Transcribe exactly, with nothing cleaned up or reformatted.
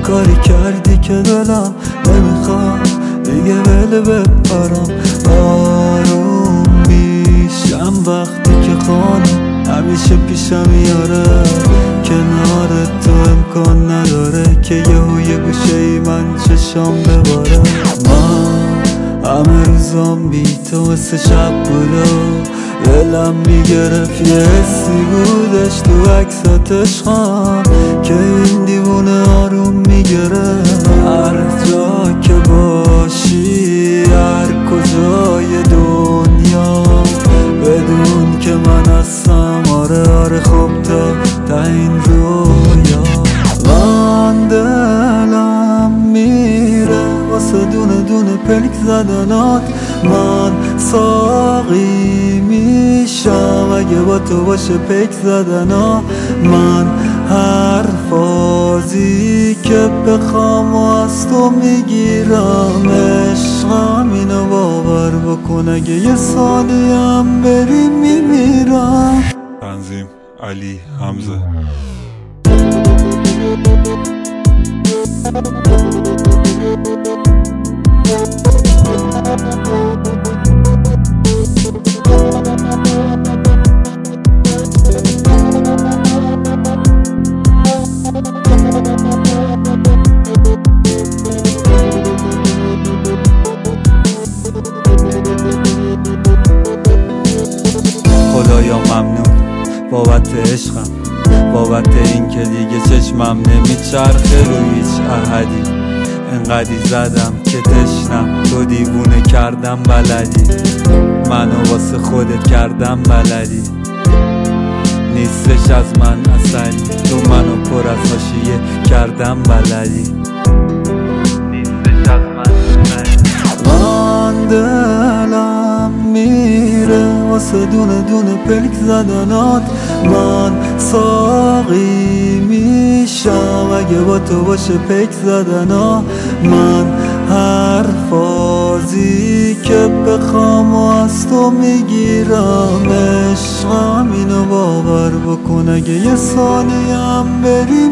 کاری کردی که دلم نمیخواد دیگه ول بپرم. آروم میشم وقتی که خانم همیشه پیشم میاره، کنار تو امکان نداره که یهو یه گوشه ای من چشام بباره. من همه روزام بی تو مثل شب بودا، دلم میگرفت یه حسی بودش تو عکسات عشقم که این دیوونه آروم میگره. هر جا که باشی هر کجای دنیا بدون که من هستم، آره آره خب تا تا این رویا. من دلم میره واسه دونه دونه پلک زدنات، من ساقی میشم اگه با تو باشه پک زدنا. من هر فازی که بخوام و از تو میگیرم، عشقم اینو باور بکن اگه یه ثانیم بری میمیرم. تنظیم علی حمزه. خدایا ممنون بابت عشقم، بابت این که دیگه چشمم نمیچرخه روی هیچ احدی. انقدی زدم که تشنم، تو دیوونه کردم بلدی، منو واسه خودت کردم بلدی. نیستش از من اصلی، تو منو پر از حاشیه کردم بلدی. نیستش از من اصلی. من دلم میره واسه دونه دونه پلک زدنات، من ساقی میشم اگه با تو باشه پک زدنا. من هر فازی که بخوام و از تو میگیرم، عشقم اینو باور بکن اگه یه ثانیم بری